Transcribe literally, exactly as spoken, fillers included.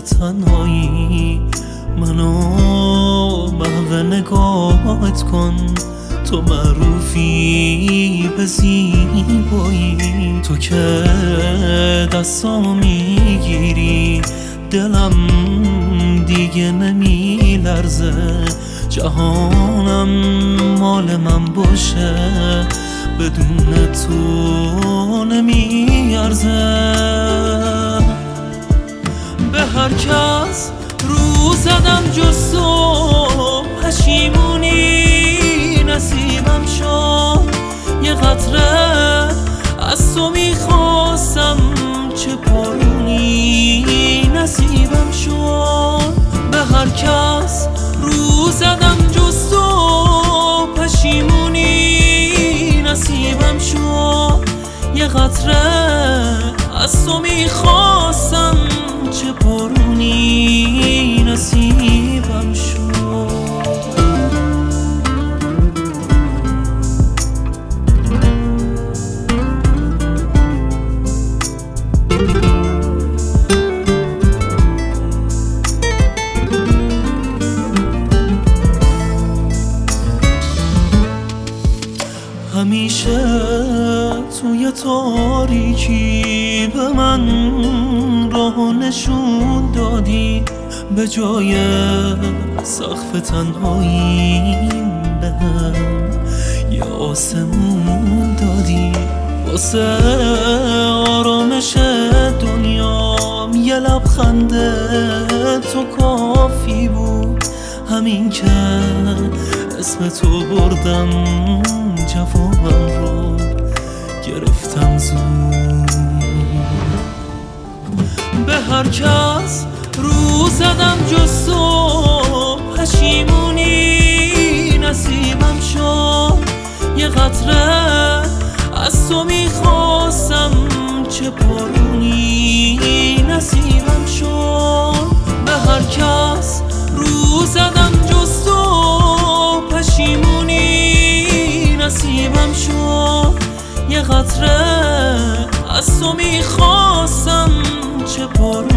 تنهایی منو محو نگاهت کن. تو معروفی به زیبایی، تو که دستام میگیری دلم دیگه نمی لرزه. جهانم مال من باشه بدون تو نمی ارزه. به هر کس رو زدم جز تو پشیمونی نصیبم شد. یه قطره از تو میخواستم چه بارونی نصیبم شد. به هر کس رو زدم جز تو پشیمونی نصیبم شد. یه قطره از تو میخواستم چه بارونی نصیبم شد. همیشه توی تاریکی به من راه نشون دادی، به جای سقف تنهاییم بهم یه آسمون دادی. واسه آرامش دنیام یه لبخند تو کافی بود. همین که اسم تو بردم جوابم رو گرفتم زود. به هر کس رو زدم جز تو پشیمونی نصیبم شد. یه قطره از تو میخواستم چه بارونی نصیبم شد. به هر کس رو زدم جز تو پشیمونی نصیبم شد. یه قطره از تو میخواستم چه بارونی